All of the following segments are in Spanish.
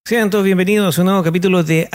Sean todos bienvenidos a un nuevo capítulo de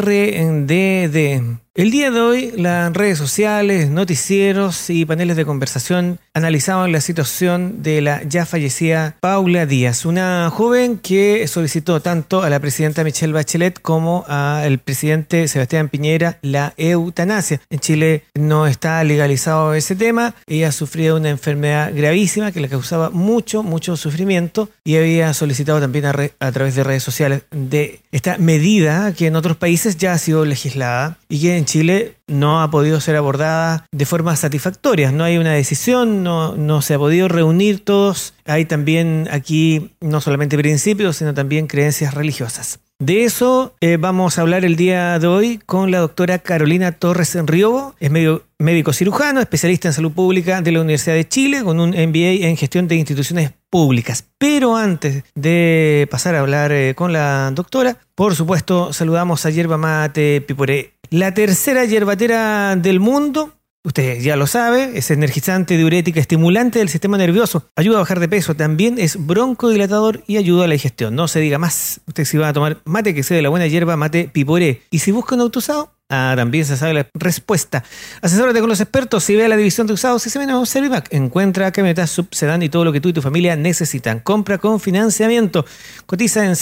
ARDD. El día de hoy, las redes sociales, noticieros y paneles de conversación analizaban la situación de la ya fallecida Paula Díaz, una joven que solicitó tanto a la presidenta Michelle Bachelet como al presidente Sebastián Piñera la eutanasia. En Chile no está legalizado ese tema. Ella sufría una enfermedad gravísima que le causaba mucho sufrimiento y había solicitado también a través de redes sociales de esta medida que en otros países ya ha sido legislada y que en Chile no ha podido ser abordada de forma satisfactoria. No hay una decisión, no se ha podido reunir todos. Hay también aquí no solamente principios, sino también creencias religiosas. De eso vamos a hablar el día de hoy con la doctora Carolina Torres Riobo. Es médico cirujano, especialista en salud pública de la Universidad de Chile, con un MBA en gestión de instituciones públicas. Pero antes de pasar a hablar con la doctora, por supuesto, saludamos a Yerba Mate Piporé, la tercera yerbatera del mundo. Usted ya lo sabe, es energizante, diurética, estimulante del sistema nervioso, ayuda a bajar de peso, también es broncodilatador y ayuda a la digestión. No se diga más. Usted si va a tomar mate, que sea de la buena Yerba Mate Piporé. Y si busca un auto usado, también se sabe la respuesta. Asesórate con los expertos y ve a la división de usados y se menos Servimac. Encuentra camionetas, sub, sedán y todo lo que tú y tu familia necesitan. Compra con financiamiento. Cotiza en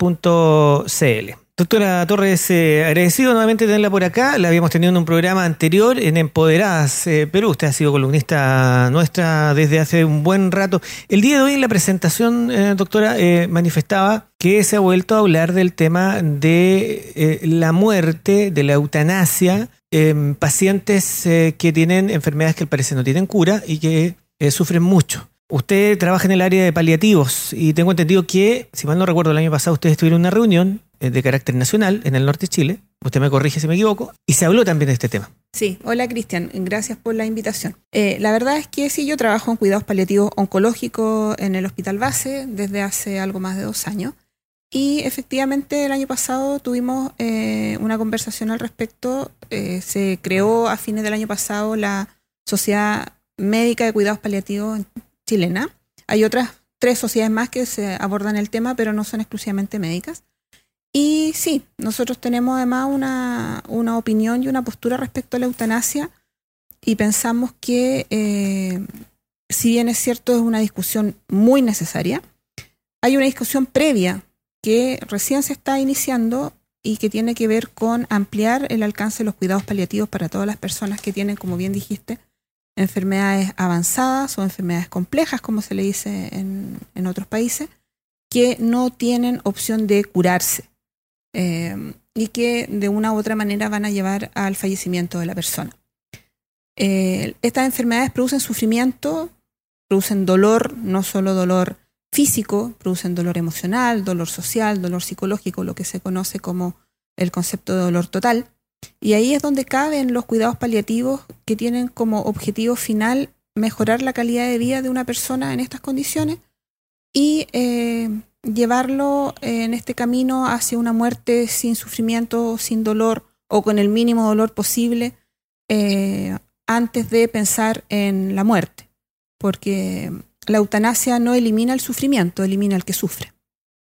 servimac.cl. Doctora Torres, agradecido nuevamente tenerla por acá. La habíamos tenido en un programa anterior en Empoderadas Perú. Usted ha sido columnista nuestra desde hace un buen rato. El día de hoy en la presentación, doctora, manifestaba que se ha vuelto a hablar del tema de la muerte, de la eutanasia, pacientes que tienen enfermedades que al parecer no tienen cura y que sufren mucho. Usted trabaja en el área de paliativos y tengo entendido que, si mal no recuerdo, el año pasado ustedes tuvieron una reunión de carácter nacional en el norte de Chile. Usted me corrige si me equivoco. Y se habló también de este tema. Sí, hola Cristian, gracias por la invitación. La verdad es que sí, yo trabajo en cuidados paliativos oncológicos en el Hospital Base desde hace algo más de 2 años. Y efectivamente el año pasado tuvimos una conversación al respecto. Se creó a fines del año pasado la Sociedad Médica de Cuidados Paliativos chilena. Hay otras 3 sociedades más que se abordan el tema, pero no son exclusivamente médicas. Y sí, nosotros tenemos además una opinión y una postura respecto a la eutanasia y pensamos que, si bien es cierto, es una discusión muy necesaria, hay una discusión previa que recién se está iniciando y que tiene que ver con ampliar el alcance de los cuidados paliativos para todas las personas que tienen, como bien dijiste, enfermedades avanzadas o enfermedades complejas, como se le dice en otros países, que no tienen opción de curarse. Y que de una u otra manera van a llevar al fallecimiento de la persona. Estas enfermedades producen sufrimiento, producen dolor, no solo dolor físico, producen dolor emocional, dolor social, dolor psicológico, lo que se conoce como el concepto de dolor total. Y ahí es donde caben los cuidados paliativos que tienen como objetivo final mejorar la calidad de vida de una persona en estas condiciones y llevarlo en este camino hacia una muerte sin sufrimiento, sin dolor o con el mínimo dolor posible antes de pensar en la muerte. Porque la eutanasia no elimina el sufrimiento, elimina el que sufre.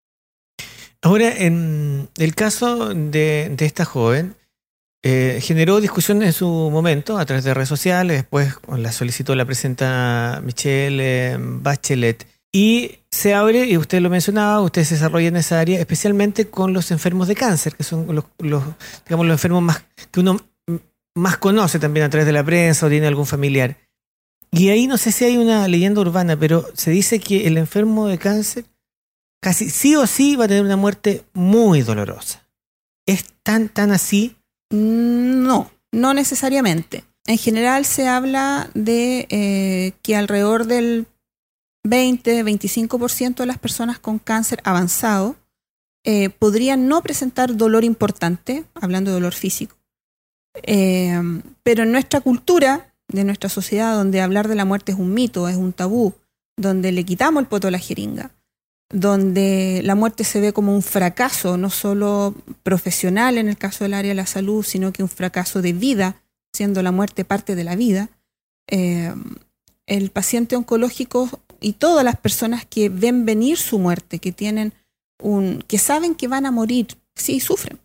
Ahora, en el caso de esta joven, generó discusión en su momento a través de redes sociales, después la solicitó la presidenta Michelle Bachelet. Y se abre, y usted lo mencionaba, usted se desarrolla en esa área, especialmente con los enfermos de cáncer, que son los enfermos más que uno más conoce también a través de la prensa o tiene algún familiar. Y ahí no sé si hay una leyenda urbana, pero se dice que el enfermo de cáncer casi sí o sí va a tener una muerte muy dolorosa. ¿Es tan así? No necesariamente. En general se habla de que alrededor del 20-25% de las personas con cáncer avanzado podrían no presentar dolor importante, hablando de dolor físico. Pero en nuestra cultura, de nuestra sociedad, donde hablar de la muerte es un mito, es un tabú, donde le quitamos el poto a la jeringa, donde la muerte se ve como un fracaso, no solo profesional en el caso del área de la salud, sino que un fracaso de vida, siendo la muerte parte de la vida, el paciente oncológico y todas las personas que ven venir su muerte, que tienen que saben que van a morir, sí sufren.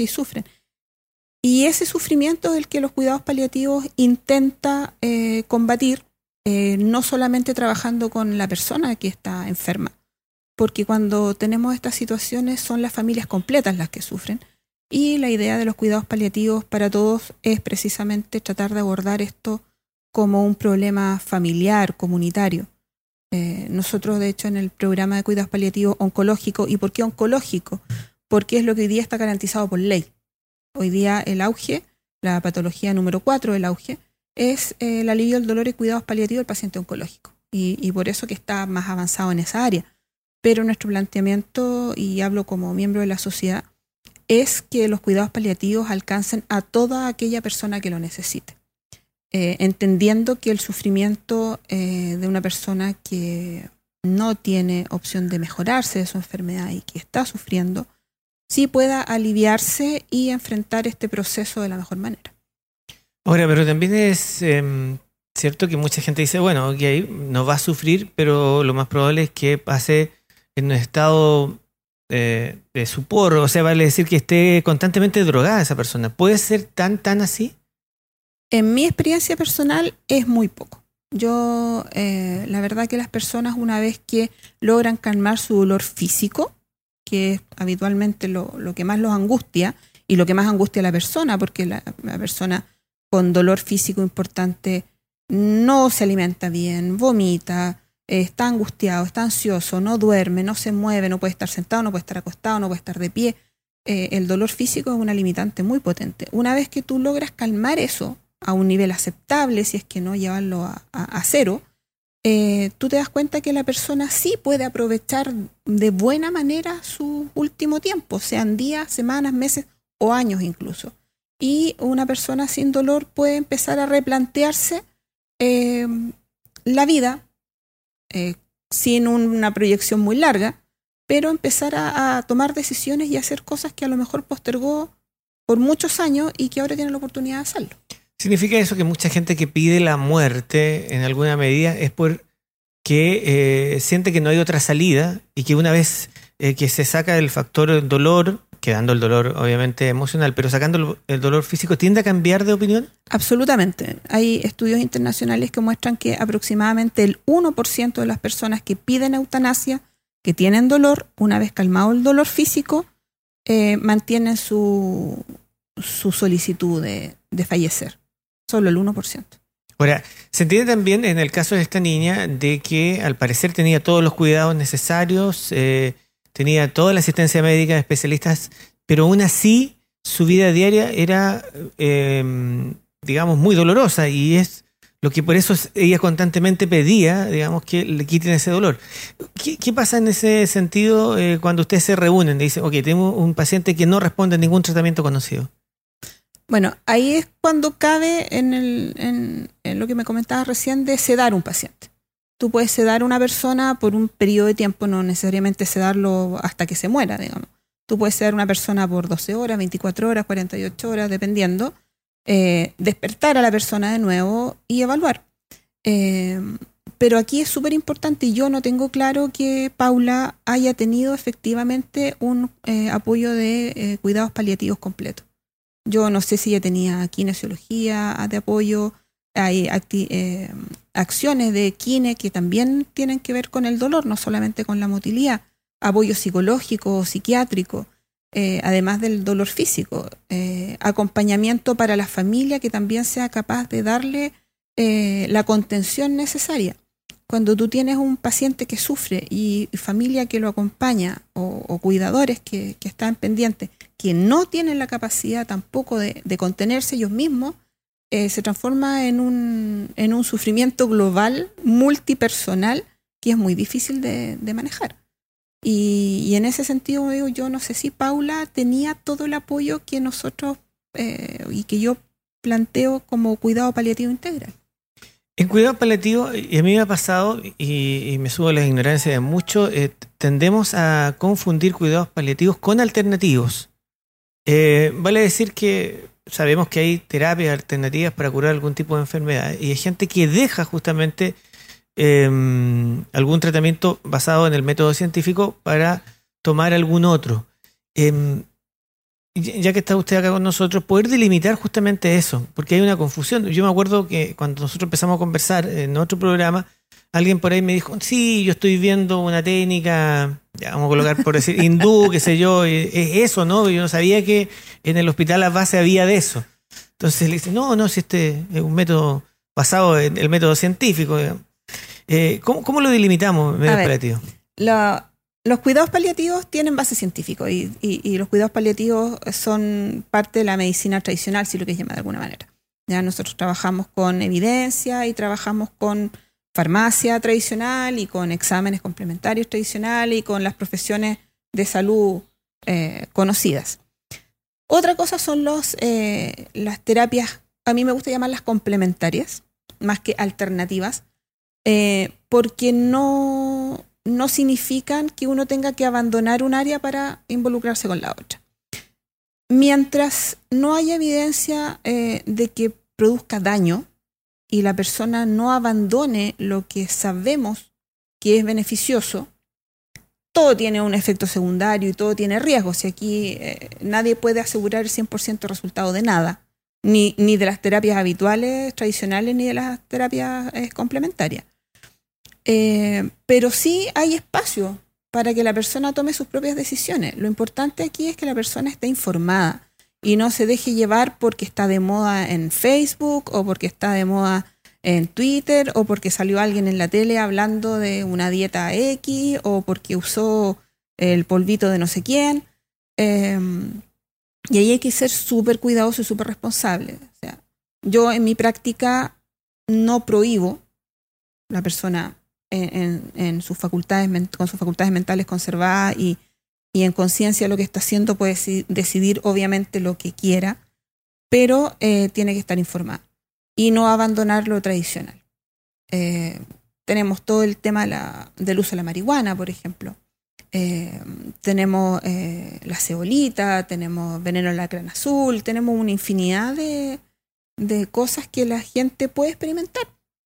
Y ese sufrimiento es el que los cuidados paliativos intenta combatir, no solamente trabajando con la persona que está enferma, porque cuando tenemos estas situaciones son las familias completas las que sufren, y la idea de los cuidados paliativos para todos es precisamente tratar de abordar esto como un problema familiar, comunitario. Nosotros, de hecho, en el programa de cuidados paliativos oncológico, ¿y por qué oncológico? Porque es lo que hoy día está garantizado por ley. Hoy día el auge, la patología número 4 del auge, es el alivio del dolor y cuidados paliativos del paciente oncológico. Y por eso que está más avanzado en esa área. Pero nuestro planteamiento, y hablo como miembro de la sociedad, es que los cuidados paliativos alcancen a toda aquella persona que lo necesite. Entendiendo que el sufrimiento de una persona que no tiene opción de mejorarse de su enfermedad y que está sufriendo, sí pueda aliviarse y enfrentar este proceso de la mejor manera. Ahora, pero también es cierto que mucha gente dice, bueno, ok, no va a sufrir, pero lo más probable es que pase en un estado de sopor, o sea, vale decir que esté constantemente drogada esa persona. ¿Puede ser tan así? En mi experiencia personal es muy poco. Yo, la verdad que las personas, una vez que logran calmar su dolor físico, que es habitualmente lo que más los angustia y lo que más angustia a la persona, porque la persona con dolor físico importante no se alimenta bien, vomita, está angustiado, está ansioso, no duerme, no se mueve, no puede estar sentado, no puede estar acostado, no puede estar de pie. El dolor físico es una limitante muy potente. Una vez que tú logras calmar eso a un nivel aceptable, si es que no llevarlo a cero, tú te das cuenta que la persona sí puede aprovechar de buena manera su último tiempo, sean días, semanas, meses o años incluso. Y una persona sin dolor puede empezar a replantearse la vida sin una proyección muy larga, pero empezar a tomar decisiones y hacer cosas que a lo mejor postergó por muchos años y que ahora tiene la oportunidad de hacerlo. ¿Significa eso que mucha gente que pide la muerte en alguna medida es porque siente que no hay otra salida y que una vez que se saca el factor dolor, quedando el dolor obviamente emocional, pero sacando el dolor físico, tiende a cambiar de opinión? Absolutamente. Hay estudios internacionales que muestran que aproximadamente el 1% de las personas que piden eutanasia, que tienen dolor, una vez calmado el dolor físico, mantienen su solicitud de fallecer. Solo el 1%. Ahora, se entiende también en el caso de esta niña de que al parecer tenía todos los cuidados necesarios, tenía toda la asistencia médica de especialistas, pero aún así su vida diaria era, digamos, muy dolorosa y es lo que por eso ella constantemente pedía, digamos, que le quiten ese dolor. ¿Qué pasa en ese sentido cuando ustedes se reúnen y dicen, ok, tenemos un paciente que no responde a ningún tratamiento conocido? Bueno, ahí es cuando cabe en lo que me comentabas recién de sedar un paciente. Tú puedes sedar a una persona por un periodo de tiempo, no necesariamente sedarlo hasta que se muera, digamos. Tú puedes sedar a una persona por 12 horas, 24 horas, 48 horas, dependiendo. Despertar a la persona de nuevo y evaluar. Pero aquí es súper importante y yo no tengo claro que Paula haya tenido efectivamente un apoyo de cuidados paliativos completo. Yo no sé si ella tenía kinesiología de apoyo, hay acciones de kine que también tienen que ver con el dolor, no solamente con la motilidad, apoyo psicológico o psiquiátrico, además del dolor físico, acompañamiento para la familia que también sea capaz de darle la contención necesaria. Cuando tú tienes un paciente que sufre y familia que lo acompaña o cuidadores que están pendientes, que no tienen la capacidad tampoco de contenerse ellos mismos, se transforma en un sufrimiento global, multipersonal, que es muy difícil de manejar. Y en ese sentido, digo, yo no sé si Paula tenía todo el apoyo que nosotros y que yo planteo como cuidado paliativo integral. En cuidado paliativo, y a mí me ha pasado, y me subo a la ignorancia de muchos, tendemos a confundir cuidados paliativos con alternativos. Vale decir que sabemos que hay terapias alternativas para curar algún tipo de enfermedad, y hay gente que deja justamente algún tratamiento basado en el método científico para tomar algún otro. Ya que está usted acá con nosotros, poder delimitar justamente eso, porque hay una confusión. Yo me acuerdo que cuando nosotros empezamos a conversar en otro programa, alguien por ahí me dijo, sí, yo estoy viendo una técnica, ya vamos a colocar por decir, hindú, qué sé yo, es eso, ¿no? Yo no sabía que en el hospital a base había de eso. Entonces le dice, no, si este es un método basado en el método científico. ¿Cómo lo delimitamos, medios paliativos? Los cuidados paliativos tienen base científica y los cuidados paliativos son parte de la medicina tradicional, si lo quieres llamar de alguna manera. Ya nosotros trabajamos con evidencia y trabajamos con farmacia tradicional y con exámenes complementarios tradicionales y con las profesiones de salud conocidas. Otra cosa son las terapias, a mí me gusta llamarlas complementarias, más que alternativas, porque no significan que uno tenga que abandonar un área para involucrarse con la otra. Mientras no haya evidencia de que produzca daño y la persona no abandone lo que sabemos que es beneficioso, todo tiene un efecto secundario y todo tiene riesgos. Y aquí nadie puede asegurar el 100% resultado de nada, ni de las terapias habituales, tradicionales, ni de las terapias complementarias. Pero sí hay espacio para que la persona tome sus propias decisiones. Lo importante aquí es que la persona esté informada y no se deje llevar porque está de moda en Facebook o porque está de moda en Twitter o porque salió alguien en la tele hablando de una dieta X o porque usó el polvito de no sé quién. Y ahí hay que ser súper cuidadoso y súper responsable. O sea, yo en mi práctica no prohíbo la persona en sus facultades, con sus facultades mentales conservadas y en conciencia lo que está haciendo, puede decidir obviamente lo que quiera, pero tiene que estar informada y no abandonar lo tradicional. Tenemos todo el tema del uso de la marihuana, por ejemplo. Tenemos la ceolita, tenemos veneno lacrán azul, tenemos una infinidad de cosas que la gente puede experimentar.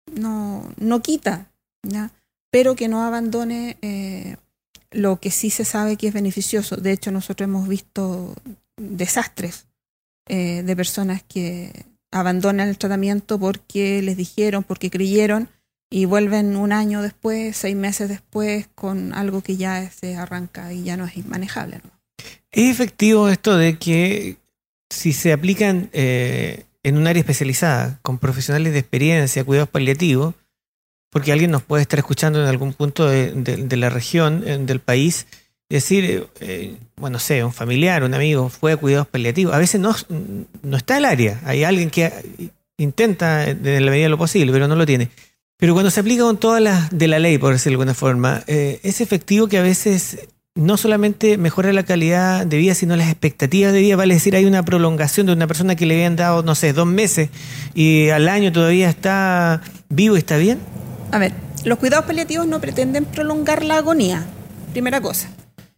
No quita, ¿ya? Pero que no abandone lo que sí se sabe que es beneficioso. De hecho, nosotros hemos visto desastres de personas que abandonan el tratamiento porque les dijeron, porque creyeron, y vuelven un año después, 6 meses después, con algo que ya se arranca y ya no es inmanejable, ¿no? ¿Es efectivo esto de que si se aplican en un área especializada, con profesionales de experiencia, cuidados paliativos, porque alguien nos puede estar escuchando en algún punto de la región, del país, y decir, bueno, no sé, un familiar, un amigo fue a cuidados paliativos, a veces no está el área, hay alguien que intenta en la medida de lo posible, pero no lo tiene. Pero cuando se aplica con todas las de la ley, por decirlo de alguna forma, es efectivo que a veces no solamente mejora la calidad de vida, sino las expectativas de vida. Vale decir, hay una prolongación de una persona que le habían dado, no sé, 2 meses y al año todavía está vivo y está bien. A ver, los cuidados paliativos no pretenden prolongar la agonía, primera cosa.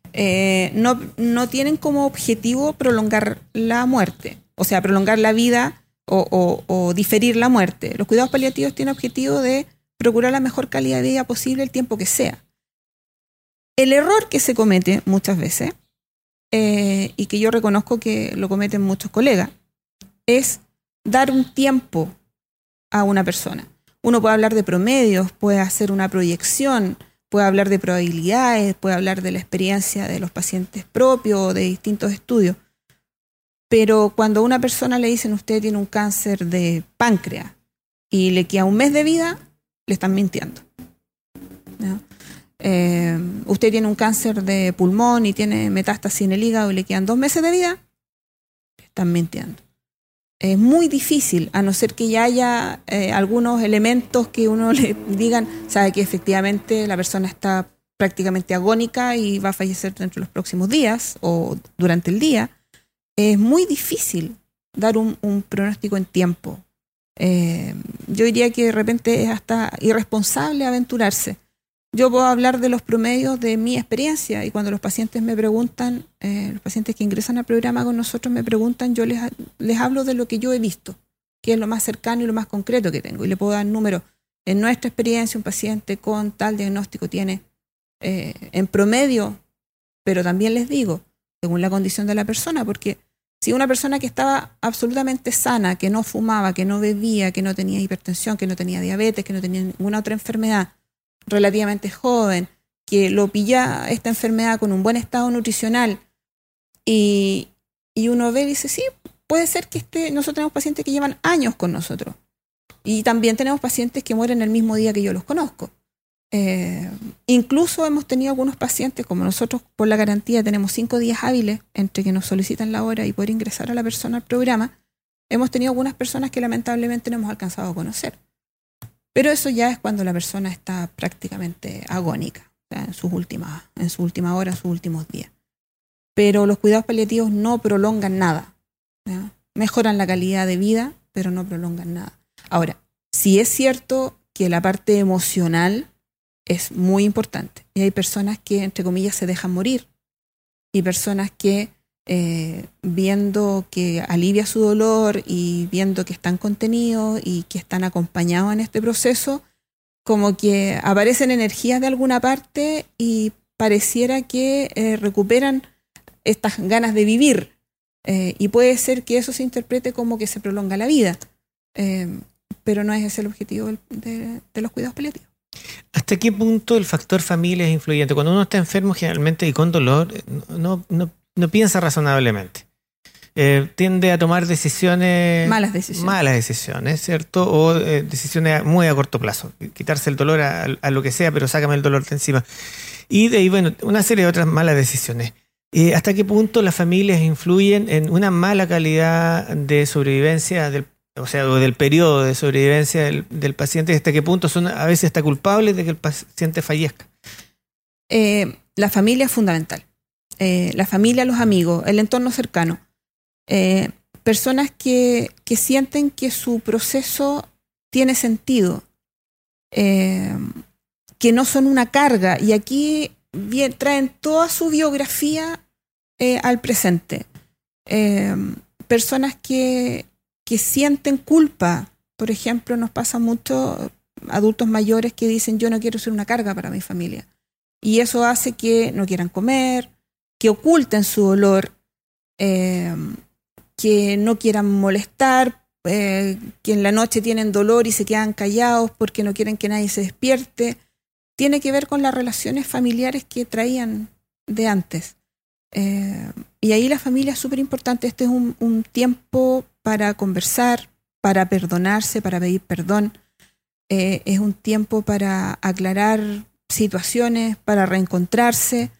No tienen como objetivo prolongar la muerte, o sea, prolongar la vida o diferir la muerte. Los cuidados paliativos tienen objetivo de procurar la mejor calidad de vida posible el tiempo que sea. El error que se comete muchas veces, y que yo reconozco que lo cometen muchos colegas, es dar un tiempo a una persona. Uno puede hablar de promedios, puede hacer una proyección, puede hablar de probabilidades, puede hablar de la experiencia de los pacientes propios o de distintos estudios. Pero cuando a una persona le dicen usted tiene un cáncer de páncreas y le queda 1 mes de vida, le están mintiendo, ¿no? Usted tiene un cáncer de pulmón y tiene metástasis en el hígado y le quedan 2 meses de vida, le están mintiendo. Es muy difícil, a no ser que ya haya algunos elementos que uno le digan, sabe que efectivamente la persona está prácticamente agónica y va a fallecer dentro de los próximos días o durante el día. Es muy difícil dar un pronóstico en tiempo. Yo diría que de repente es hasta irresponsable aventurarse. Yo puedo hablar de los promedios de mi experiencia y cuando los pacientes me preguntan, los pacientes que ingresan al programa con nosotros me preguntan, yo les hablo de lo que yo he visto, que es lo más cercano y lo más concreto que tengo. Y le puedo dar números. En nuestra experiencia, un paciente con tal diagnóstico tiene en promedio pero también les digo, según la condición de la persona, porque si una persona que estaba absolutamente sana, que no fumaba, que no bebía, que no tenía hipertensión, que no tenía diabetes, que no tenía ninguna otra enfermedad, relativamente joven, que lo pilla esta enfermedad con un buen estado nutricional y uno ve y dice, sí, puede ser que nosotros tenemos pacientes que llevan años con nosotros y también tenemos pacientes que mueren el mismo día que yo los conozco. Incluso hemos tenido algunos pacientes, como nosotros por la garantía tenemos 5 días hábiles entre que nos solicitan la hora y poder ingresar a la persona al programa, hemos tenido algunas personas que lamentablemente no hemos alcanzado a conocer. Pero eso ya es cuando la persona está prácticamente agónica, o sea, en su última hora, en sus últimos días. Pero los cuidados paliativos no prolongan nada, ¿ya? Mejoran la calidad de vida, pero no prolongan nada. Ahora, sí es cierto que la parte emocional es muy importante. Y hay personas que, entre comillas, se dejan morir. Y personas que, viendo que alivia su dolor y viendo que están contenidos y que están acompañados en este proceso, como que aparecen energías de alguna parte y pareciera que recuperan estas ganas de vivir. Y puede ser que eso se interprete como que se prolonga la vida. Pero no es ese el objetivo de los cuidados paliativos. ¿Hasta qué punto el factor familia es influyente? Cuando uno está enfermo generalmente y con dolor, no piensa razonablemente. Tiende a tomar malas decisiones, ¿cierto? O decisiones muy a corto plazo. Quitarse el dolor a lo que sea, pero sácame el dolor de encima. Y de ahí, bueno, una serie de otras malas decisiones. ¿Hasta qué punto las familias influyen en una mala calidad de sobrevivencia del periodo de sobrevivencia del paciente? ¿Hasta qué punto son a veces hasta culpables de que el paciente fallezca? La familia es fundamental. La familia, los amigos, el entorno cercano. Personas que sienten que su proceso tiene sentido, que no son una carga. Y aquí traen toda su biografía al presente. Personas que sienten culpa. Por ejemplo, nos pasa mucho adultos mayores que dicen yo no quiero ser una carga para mi familia. Y eso hace que no quieran comer, que oculten su dolor, que no quieran molestar, que en la noche tienen dolor y se quedan callados porque no quieren que nadie se despierte. Tiene que ver con las relaciones familiares que traían de antes. Y ahí la familia es súper importante. Este es un tiempo para conversar, para perdonarse, para pedir perdón. Es un tiempo para aclarar situaciones, para reencontrarse,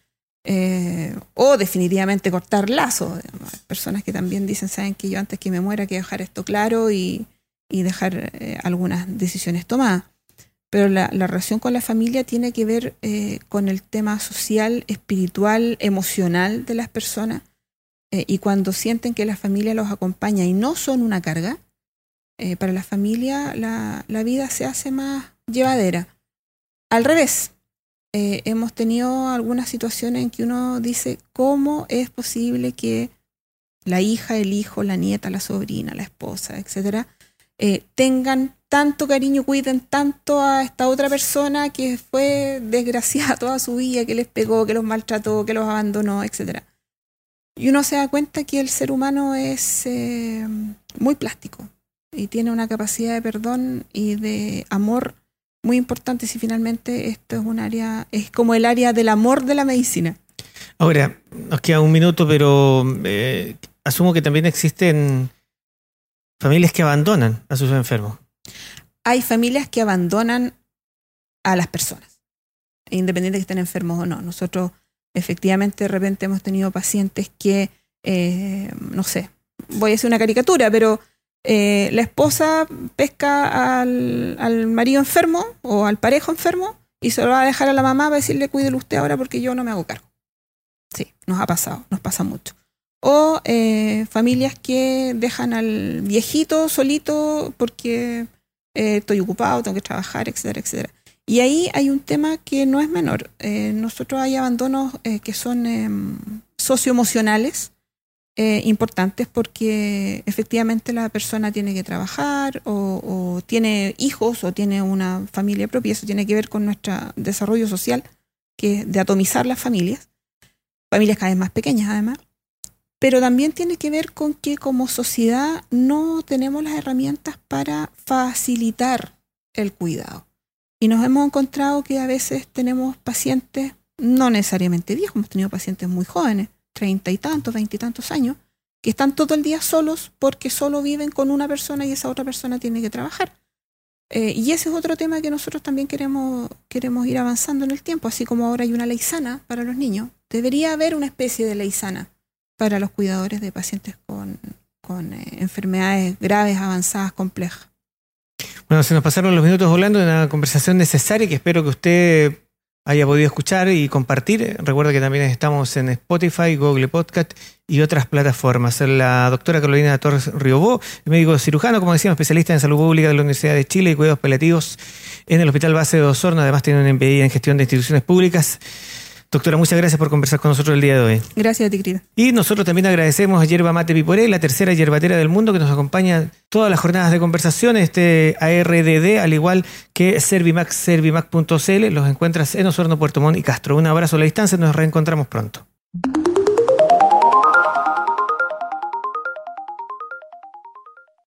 o definitivamente cortar lazos. Hay personas que también dicen, saben que yo antes que me muera quiero dejar esto claro y dejar algunas decisiones tomadas. Pero la relación con la familia tiene que ver con el tema social, espiritual, emocional de las personas. Y cuando sienten que la familia los acompaña y no son una carga, para la familia la vida se hace más llevadera. Al revés, hemos tenido algunas situaciones en que uno dice, ¿cómo es posible que la hija, el hijo, la nieta, la sobrina, la esposa, etcétera, tengan tanto cariño, cuiden tanto a esta otra persona que fue desgraciada toda su vida, que les pegó, que los maltrató, que los abandonó, etcétera? Y uno se da cuenta que el ser humano es muy plástico y tiene una capacidad de perdón y de amor muy importante. Si finalmente esto es un área, es como el área del amor de la medicina. Ahora, nos queda un minuto, pero asumo que también existen familias que abandonan a sus enfermos. Hay familias que abandonan a las personas, independiente de que estén enfermos o no. Nosotros efectivamente de repente hemos tenido pacientes que, no sé, voy a hacer una caricatura, pero la esposa pesca al marido enfermo o al parejo enfermo y se lo va a dejar a la mamá para decirle cuídelo usted ahora porque yo no me hago cargo. Sí, nos ha pasado, nos pasa mucho. O familias que dejan al viejito solito porque estoy ocupado, tengo que trabajar, etcétera, etcétera. Y ahí hay un tema que no es menor. Nosotros hay abandonos que son socioemocionales importantes porque efectivamente la persona tiene que trabajar o tiene hijos o tiene una familia propia. Eso tiene que ver con nuestro desarrollo social, que es de atomizar las familias. familias cada vez más pequeñas además, pero también tiene que ver con que como sociedad no tenemos las herramientas para facilitar el cuidado. Y nos hemos encontrado que a veces tenemos pacientes, no necesariamente viejos, hemos tenido pacientes muy jóvenes, 30 y tantos, 20 y tantos años, que están todo el día solos porque solo viven con una persona y esa otra persona tiene que trabajar. Y ese es otro tema que nosotros también queremos ir avanzando en el tiempo, así como ahora hay una ley sana para los niños, debería haber una especie de ley sana para los cuidadores de pacientes con enfermedades graves, avanzadas, complejas. Bueno, se nos pasaron los minutos volando de una conversación necesaria que espero que usted haya podido escuchar y compartir. Recuerda que también estamos en Spotify, Google Podcast y otras plataformas. La doctora Carolina Torres Riobó, médico cirujano, como decíamos, especialista en salud pública de la Universidad de Chile y cuidados paliativos en el Hospital Base de Osorno. Además tiene un MPI en gestión de instituciones públicas. Doctora, muchas gracias por conversar con nosotros el día de hoy. Gracias a ti, querida. Y nosotros también agradecemos a Yerba Mate Piporé, la tercera yerbatera del mundo, que nos acompaña todas las jornadas de conversación, ARDD, al igual que Servimac, servimac.cl. Los encuentras en Osorno, Puerto Montt y Castro. Un abrazo a la distancia, nos reencontramos pronto.